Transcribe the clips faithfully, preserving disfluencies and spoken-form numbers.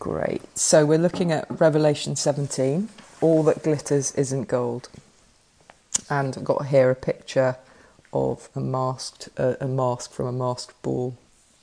Great. So we're looking at Revelation seventeen. All that glitters isn't gold. And I've got here a picture of a masked uh, a mask from a masked ball.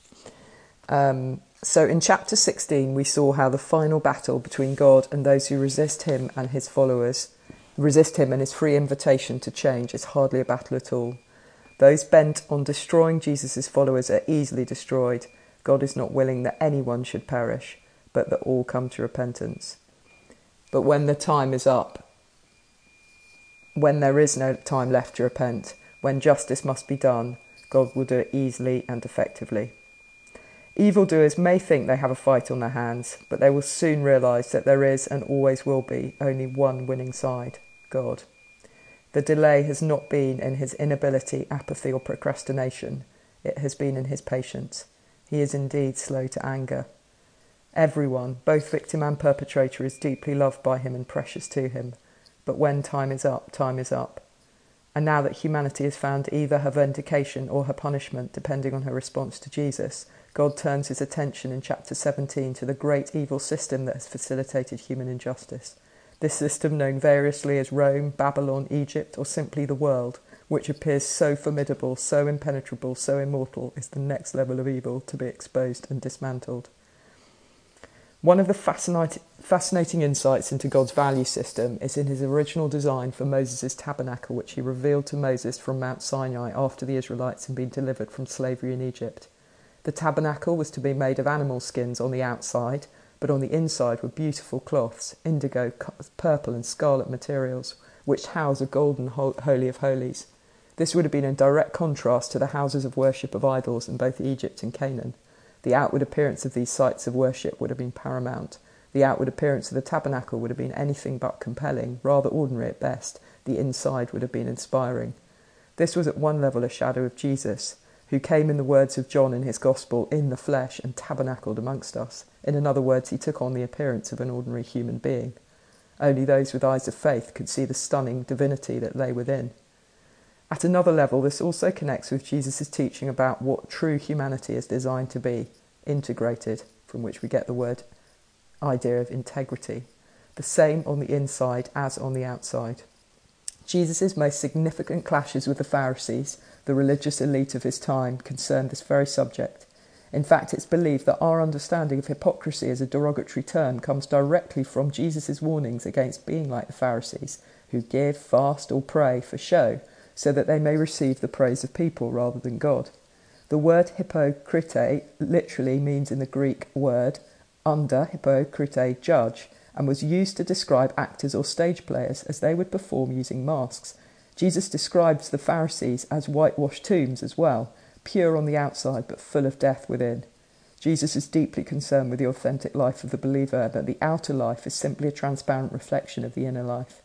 Um, so in chapter sixteen, we saw how the final battle between God and those who resist him and his followers, resist him and his free invitation to change, is hardly a battle at all. Those bent on destroying Jesus' followers are easily destroyed. God is not willing that anyone should perish, but that all come to repentance. But when the time is up, when there is no time left to repent, when justice must be done, God will do it easily and effectively. Evildoers may think they have a fight on their hands, but they will soon realise that there is and always will be only one winning side, God. The delay has not been in his inability, apathy or procrastination. It has been in his patience. He is indeed slow to anger. Everyone, both victim and perpetrator, is deeply loved by him and precious to him. But when time is up, time is up. And now that humanity has found either her vindication or her punishment, depending on her response to Jesus, God turns his attention in chapter seventeen to the great evil system that has facilitated human injustice. This system, known variously as Rome, Babylon, Egypt, or simply the world, which appears so formidable, so impenetrable, so immortal, is the next level of evil to be exposed and dismantled. One of the fascinating, fascinating insights into God's value system is in his original design for Moses' tabernacle, which he revealed to Moses from Mount Sinai after the Israelites had been delivered from slavery in Egypt. The tabernacle was to be made of animal skins on the outside, but on the inside were beautiful cloths, indigo, purple and scarlet materials, which house a golden holy of holies. This would have been in direct contrast to the houses of worship of idols in both Egypt and Canaan. The outward appearance of these sites of worship would have been paramount. The outward appearance of the tabernacle would have been anything but compelling, rather ordinary at best. The inside would have been inspiring. This was at one level a shadow of Jesus, who came, in the words of John in his Gospel, in the flesh and tabernacled amongst us. In other words, he took on the appearance of an ordinary human being. Only those with eyes of faith could see the stunning divinity that lay within. At another level, this also connects with Jesus' teaching about what true humanity is designed to be, integrated, from which we get the word idea of integrity, the same on the inside as on the outside. Jesus' most significant clashes with the Pharisees, the religious elite of his time, concerned this very subject. In fact, it's believed that our understanding of hypocrisy as a derogatory term comes directly from Jesus' warnings against being like the Pharisees, who give, fast or pray for show, so that they may receive the praise of people rather than God. The word hypocrite literally means in the Greek word under, hypocrite, judge, and was used to describe actors or stage players as they would perform using masks. Jesus describes the Pharisees as whitewashed tombs as well, pure on the outside but full of death within. Jesus is deeply concerned with the authentic life of the believer, that the outer life is simply a transparent reflection of the inner life.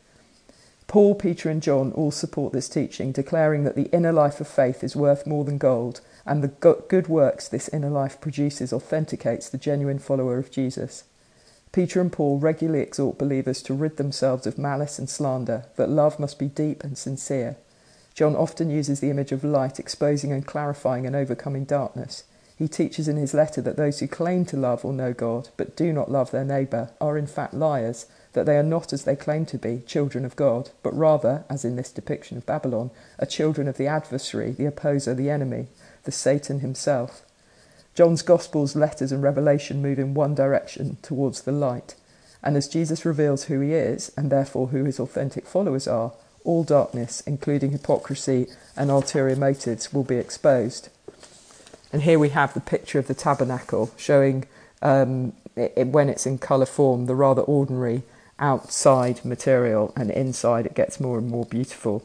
Paul, Peter and John all support this teaching, declaring that the inner life of faith is worth more than gold, and the good works this inner life produces authenticates the genuine follower of Jesus. Peter and Paul regularly exhort believers to rid themselves of malice and slander, that love must be deep and sincere. John often uses the image of light exposing and clarifying and overcoming darkness. He teaches in his letter that those who claim to love or know God, but do not love their neighbour, are in fact liars, that they are not, as they claim to be, children of God, but rather, as in this depiction of Babylon, are children of the adversary, the opposer, the enemy, the Satan himself. John's Gospels, letters and Revelation move in one direction, towards the light, and as Jesus reveals who he is, and therefore who his authentic followers are, all darkness, including hypocrisy and ulterior motives, will be exposed. And here we have the picture of the tabernacle, showing, um, it, when it's in colour form, the rather ordinary outside material, and inside it gets more and more beautiful.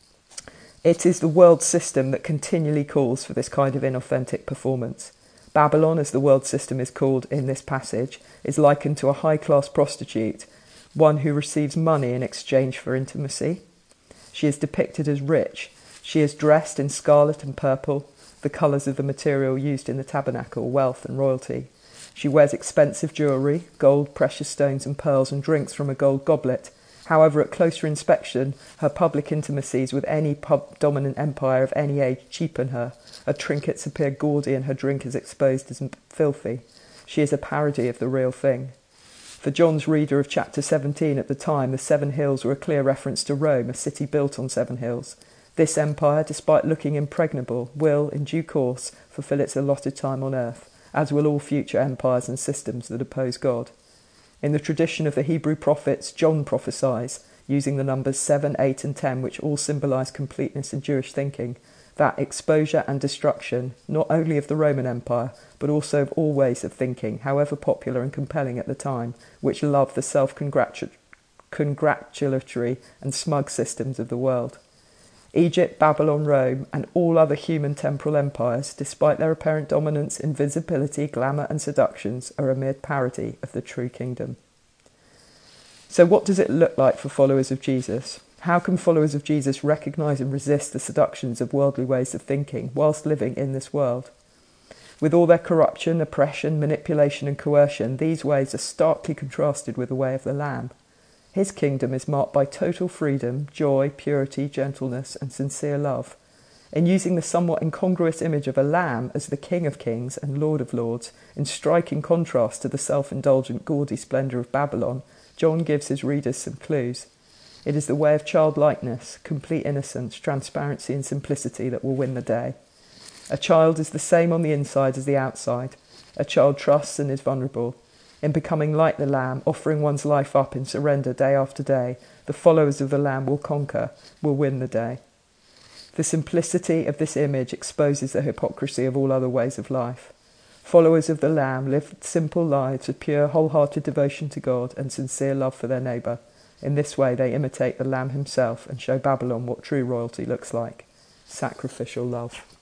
It is the world system that continually calls for this kind of inauthentic performance. Babylon, as the world system is called in this passage, is likened to a high-class prostitute, one who receives money in exchange for intimacy. She is depicted as rich. She is dressed in scarlet and purple, the colours of the material used in the tabernacle, wealth and royalty. She wears expensive jewellery, gold, precious stones and pearls, and drinks from a gold goblet. However, at closer inspection, her public intimacies with any pub- dominant empire of any age cheapen her. Her trinkets appear gaudy and her drink is exposed as filthy. She is a parody of the real thing. For John's reader of chapter seventeen at the time, the seven hills were a clear reference to Rome, a city built on seven hills. This empire, despite looking impregnable, will, in due course, fulfill its allotted time on earth, as will all future empires and systems that oppose God. In the tradition of the Hebrew prophets, John prophesies, using the numbers seven, eight and ten, which all symbolise completeness in Jewish thinking, that exposure and destruction, not only of the Roman Empire, but also of all ways of thinking, however popular and compelling at the time, which love the self-congratulatory and smug systems of the world. Egypt, Babylon, Rome, and all other human temporal empires, despite their apparent dominance, invisibility, glamour and seductions, are a mere parody of the true kingdom. So what does it look like for followers of Jesus? How can followers of Jesus recognise and resist the seductions of worldly ways of thinking whilst living in this world? With all their corruption, oppression, manipulation and coercion, these ways are starkly contrasted with the way of the Lamb. His kingdom is marked by total freedom, joy, purity, gentleness and sincere love. In using the somewhat incongruous image of a lamb as the King of Kings and Lord of Lords, in striking contrast to the self-indulgent, gaudy splendour of Babylon, John gives his readers some clues. It is the way of childlikeness, complete innocence, transparency and simplicity that will win the day. A child is the same on the inside as the outside. A child trusts and is vulnerable. In becoming like the Lamb, offering one's life up in surrender day after day, the followers of the Lamb will conquer, will win the day. The simplicity of this image exposes the hypocrisy of all other ways of life. Followers of the Lamb live simple lives of pure, wholehearted devotion to God and sincere love for their neighbour. In this way they imitate the Lamb himself and show Babylon what true royalty looks like. Sacrificial love.